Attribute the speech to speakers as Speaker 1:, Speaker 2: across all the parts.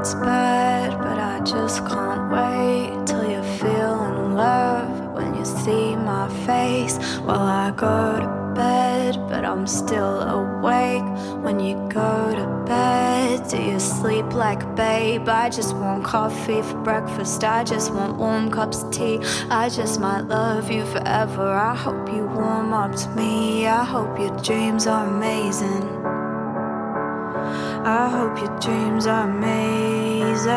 Speaker 1: it's bad, but I just can't wait till you feel in love when you see my face. Well, I go to bed, but I'm still awake when you go to bed. Do you sleep like a babe? I just want coffee for breakfast. I just want warm cups of tea. I just might love you forever. I hope you warm up to me. I hope your dreams are amazing. I hope your dreams are amazing.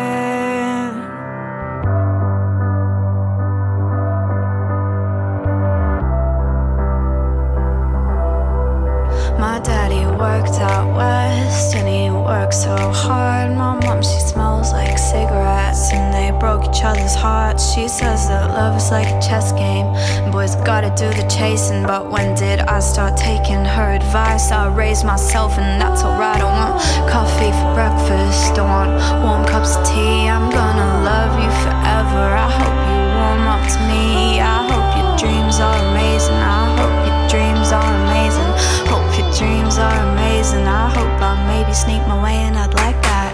Speaker 1: My daddy worked out west and he worked so hard. My mom, she smells like cigarettes and they broke each other's hearts. She says that love is like a chess game and boys gotta do the chasing. But when did I start taking her advice? I raised myself and that's alright. I want coffee for breakfast, I want warm cups of tea. I'm gonna love you forever. I hope you warm up to me. I hope your dreams are amazing. I hope your dreams are amazing. Hope your dreams are amazing. I hope I maybe sneak my way in. I'd like that.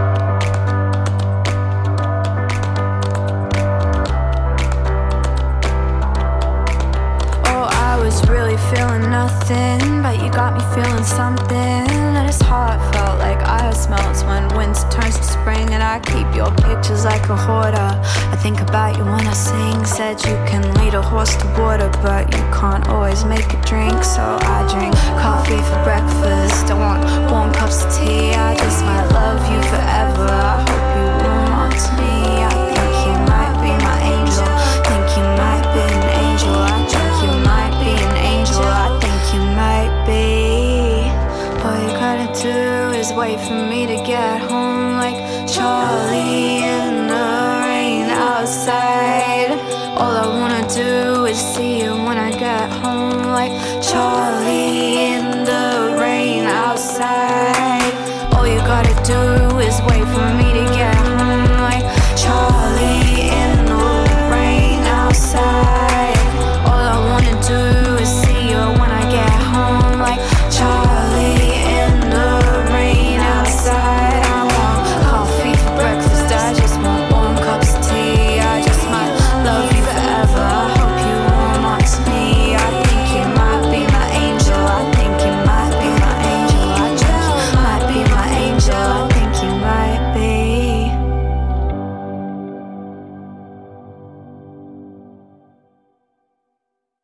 Speaker 1: Oh, I was really feeling nothing, but you got me feeling something. And his heart felt like ice melts when winter turns to spring. And I keep your pictures like a hoarder. I think about you when I sing. Said you can lead a horse to water, but you can't always make a drink. So I drink coffee for breakfast. I want warm cups of tea. I just might love you forever. I hope you warm up to me. I think you might be my angel. Think you might be an angel. I think you might be an angel. I think you might be. All you gotta do is wait for me to get home, like Charlie in the rain outside. All I wanna do is see you when I get home, like Charlie in the rain outside. All you gotta